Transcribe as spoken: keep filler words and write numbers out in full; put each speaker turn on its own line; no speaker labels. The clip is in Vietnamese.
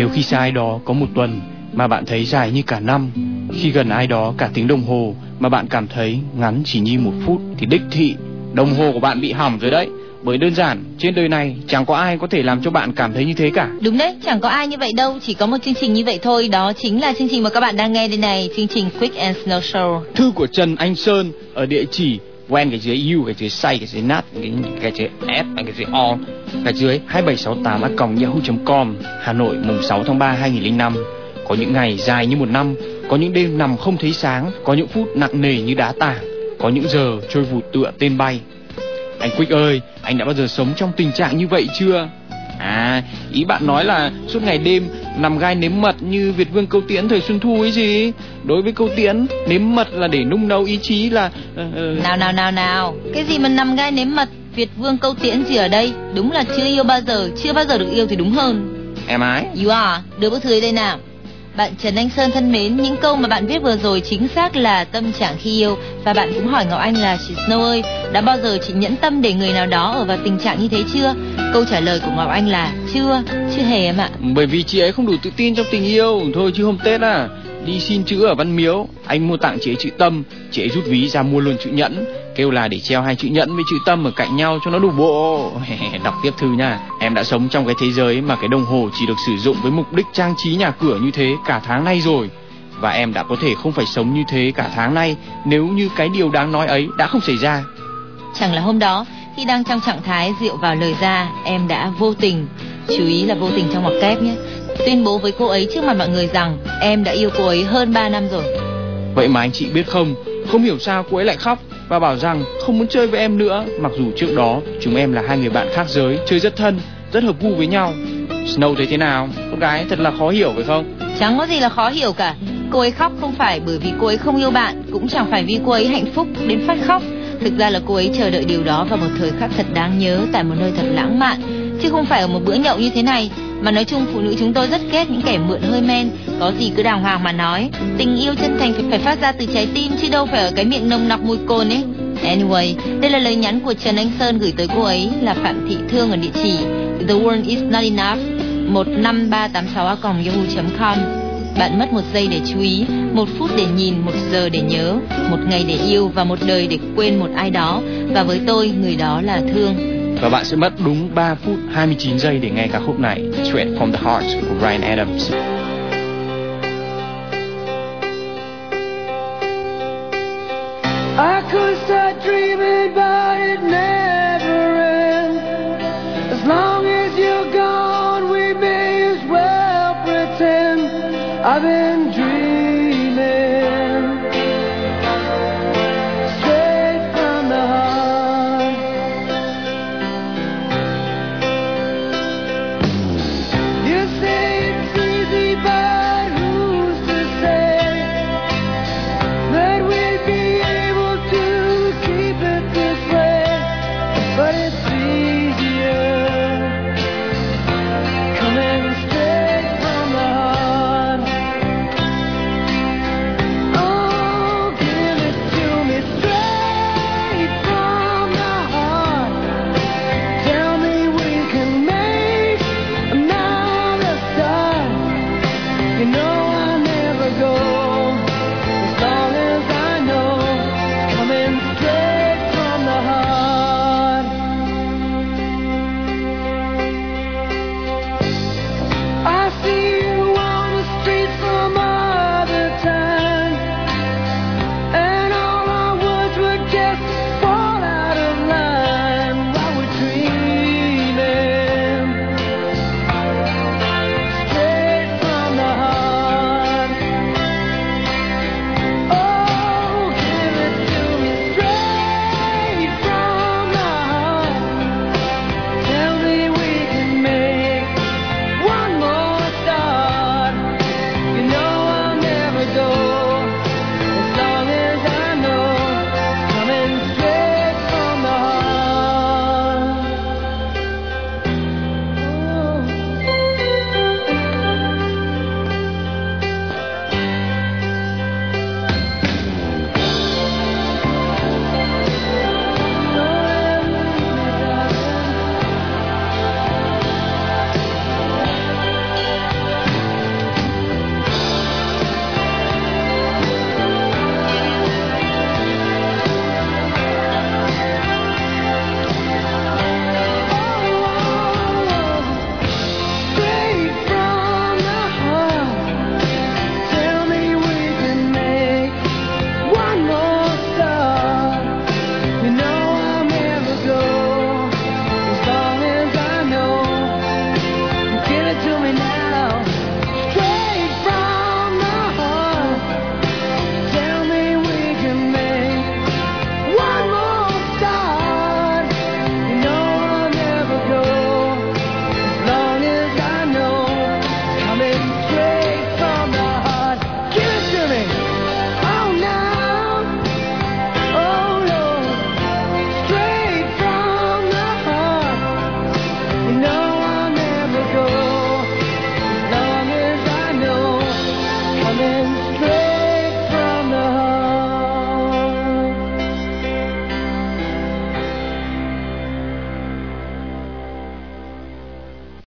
khi xa ai đó có một tuần mà bạn thấy dài như cả năm, khi gần ai đó cả tiếng đồng hồ mà bạn cảm thấy ngắn chỉ như một phút, thì đích thị đồng hồ của bạn bị hỏng rồi đấy. Bởi đơn giản, trên đời này chẳng có ai có thể làm cho bạn cảm thấy như thế cả.
Đúng đấy, chẳng có ai như vậy đâu, chỉ có một chương trình như vậy thôi. Đó chính là chương trình mà các bạn đang nghe đây này, chương trình Quick and Snow Show.
Thư của Trần Anh Sơn ở địa chỉ quen cái dưới U, cái dưới say, cái dưới nát, cái, cái dưới F, cái dưới O, cái dưới hai bảy sáu tám a còng yahoo chấm com, Hà Nội, mùng sáu tháng ba hai nghìn lẻ năm. Có những ngày dài như một năm, có những đêm nằm không thấy sáng, có những phút nặng nề như đá tảng, có những giờ trôi vụt tựa tên bay. Anh Quick ơi, anh đã bao giờ sống trong tình trạng như vậy chưa? À, ý bạn nói là suốt ngày đêm nằm gai nếm mật như Việt Vương Câu Tiễn thời Xuân Thu ấy gì? Đối với Câu Tiễn, nếm mật là để nung nấu ý chí là... Uh...
Nào nào nào nào, cái gì mà nằm gai nếm mật, Việt Vương Câu Tiễn gì ở đây? Đúng là chưa yêu bao giờ, chưa bao giờ được yêu thì đúng hơn.
Em ái?
You are, đưa bức thư đây nào. Bạn Trần Anh Sơn thân mến, những câu mà bạn viết vừa rồi chính xác là tâm trạng khi yêu. Và bạn cũng hỏi Ngọc Anh là: chị Snow ơi, đã bao giờ chị nhẫn tâm để người nào đó ở vào tình trạng như thế chưa? Câu trả lời của Ngọc Anh là chưa, chưa hề em ạ.
Bởi vì chị ấy không đủ tự tin trong tình yêu thôi, chứ hôm Tết à đi xin chữ ở Văn Miếu, anh mua tặng chị ấy chữ tâm, chị ấy rút ví ra mua luôn chữ nhẫn, kêu là để treo hai chữ nhẫn với chữ tâm ở cạnh nhau cho nó đủ bộ. Đọc tiếp thư nha. Em đã sống trong cái thế giới mà cái đồng hồ chỉ được sử dụng với mục đích trang trí nhà cửa như thế cả tháng nay rồi, và em đã có thể không phải sống như thế cả tháng nay nếu như cái điều đáng nói ấy đã không xảy ra.
Chẳng là hôm đó khi đang trong trạng thái rượu vào lời ra, em đã vô tình, chú ý là vô tình trong ngoặc kép nhé, tuyên bố với cô ấy trước mặt mọi người rằng em đã yêu cô ấy hơn ba năm rồi.
Vậy mà anh chị biết không, không hiểu sao cô ấy lại khóc và bảo rằng không muốn chơi với em nữa, mặc dù trước đó chúng em là hai người bạn khác giới, chơi rất thân, rất hợp gu với nhau. Snow thấy thế nào? Con gái thật là khó hiểu phải không?
Chẳng có gì là khó hiểu cả. Cô ấy khóc không phải bởi vì cô ấy không yêu bạn, cũng chẳng phải vì cô ấy hạnh phúc đến phát khóc. Thực ra là cô ấy chờ đợi điều đó vào một thời khắc thật đáng nhớ, tại một nơi thật lãng mạn, chứ không phải ở một bữa nhậu như thế này. Mà nói chung phụ nữ chúng tôi rất ghét những kẻ mượn hơi men, có gì cứ đàng hoàng mà nói. Tình yêu chân thành phải, phải phát ra từ trái tim, chứ đâu phải ở cái miệng nồng nặc mùi cồn ấy. Anyway, đây là lời nhắn của Trần Anh Sơn gửi tới cô ấy là Phạm Thị Thương ở địa chỉ The World Is Not Enough một năm ba tám sáu a còng yahoo chấm com. Bạn mất một giây để chú ý, một phút để nhìn, một giờ để nhớ, một ngày để yêu và một đời để quên một ai đó. Và với tôi, người đó là Thương.
Và bạn sẽ mất đúng ba phút hai mươi chín giây để nghe ca khúc này, Straight from the Heart của Bryan Adams.